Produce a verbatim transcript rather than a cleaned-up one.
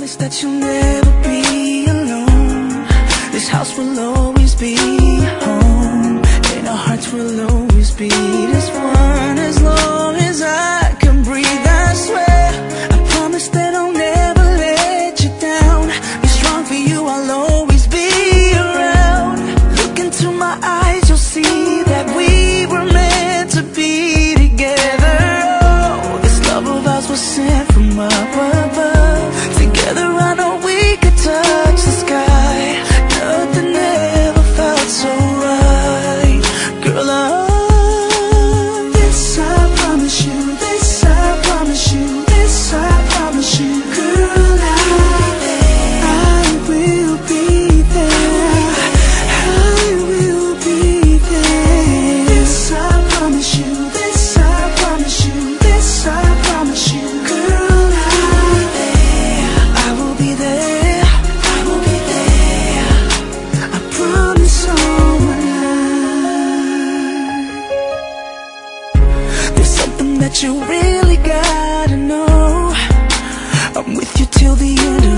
promise that you'll never be alone. This house will always be home, and our hearts will always beat as one. As long as I can breathe, I swear, I promise that I'll never let you down. Be strong for you, I'll always be around. Look into my eyes, you'll see that we were meant to be together. Oh, this love of ours was sent from up above. Together I know we could touch the sky. Nothing ever felt so right. Girl, I, this I promise you, this I promise you, this I promise you. Girl, I, I will be there, I will be there. This I promise you, this I promise you, this I promise you. Girl, I, I will be there, I will be there. I promise all my life. There's something that you really gotta know. I'm with you till the end of